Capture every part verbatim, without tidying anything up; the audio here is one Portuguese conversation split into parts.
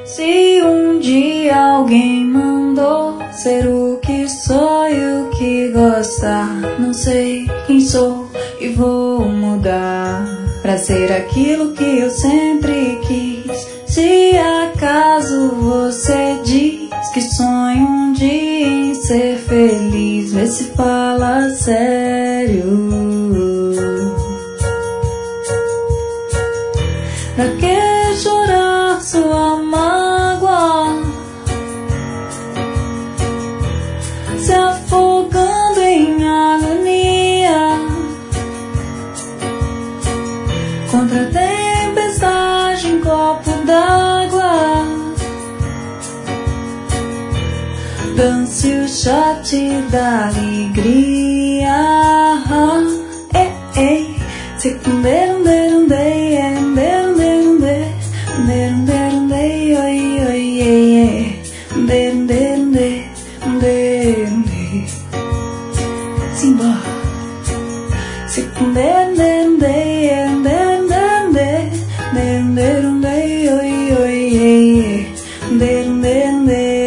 Se um dia alguém mandou ser o que sou e o que gostar, não sei quem sou e vou mudar pra ser aquilo que eu sempre quis. Se acaso você diz que sonha um dia em ser feliz, vê se fala sério. Pra que chorar sua mágoa, se afogando em agonia contra a tempestade em copo d'água? Dance o shot da alegria. Ei, ei, se kunderunderundei, enderunderundei, enderunderundei, oi, oi, ei, ei, enderunderundei, enderunderundei. Simbora. Se kunderunderundei, enderunderundei, enderunderundei, oi, oi, ei, ei, enderunderundei.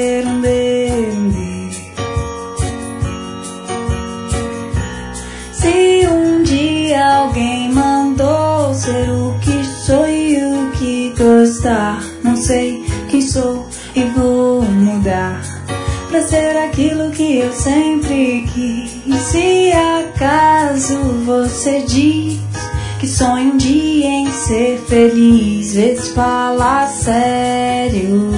Se um dia alguém mandou ser o que sou e o que gostar, não sei quem sou e vou mudar pra ser aquilo que eu sempre quis. Se acaso você diz que sonha um dia em ser feliz, vê se fala sério.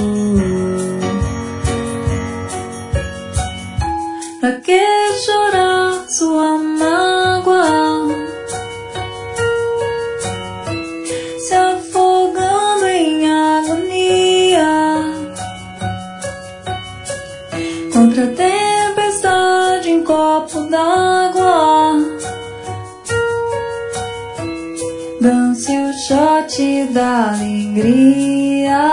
Pra que chorar sua mágoa, se afogando em agonia contra a tempestade em copo d'água? Dance o shot da alegria.